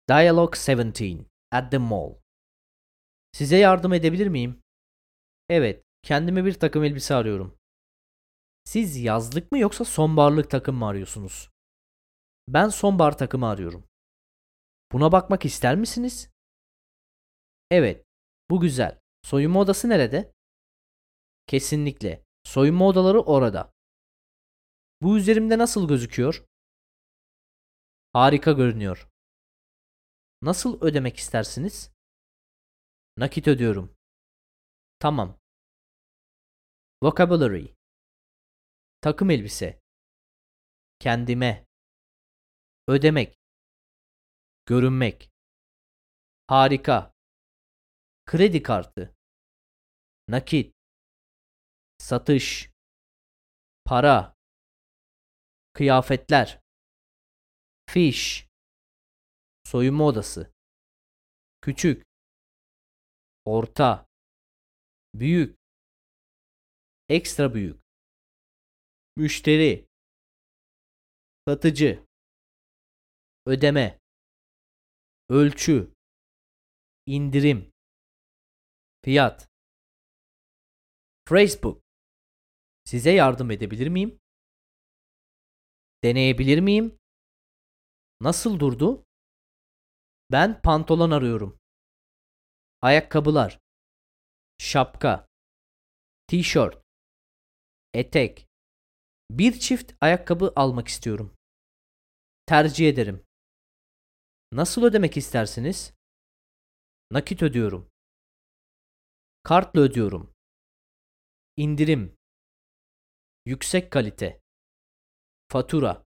Dialogue 17 at the mall. Size yardım edebilir miyim? Evet, kendime bir takım elbise arıyorum. Siz yazlık mı yoksa sonbaharlık takım mı arıyorsunuz? Ben sonbahar takımı arıyorum. Buna bakmak ister misiniz? Evet, bu güzel. Soyunma odası nerede? Kesinlikle. Soyunma odaları orada. Bu üzerimde nasıl gözüküyor? Harika görünüyor. Nasıl ödemek istersiniz? Nakit ödüyorum. Tamam. Vocabulary. Takım elbise. Kendime. Ödemek. Görünmek. Harika. Kredi kartı. Nakit. Satış. Para. Kıyafetler. Fiş. Soyunma odası. Küçük. Orta. Büyük. Ekstra büyük. Müşteri. Satıcı. Ödeme. Ölçü. İndirim. Fiyat. Phrasebook. Size yardım edebilir miyim? Deneyebilir miyim? Nasıl durdu? Ben pantolon arıyorum. Ayakkabılar. Şapka. Tişört. Etek. Bir çift ayakkabı almak istiyorum. Tercih ederim. Nasıl ödemek istersiniz? Nakit ödüyorum. Kartla ödüyorum. İndirim. Yüksek kalite. Fatura.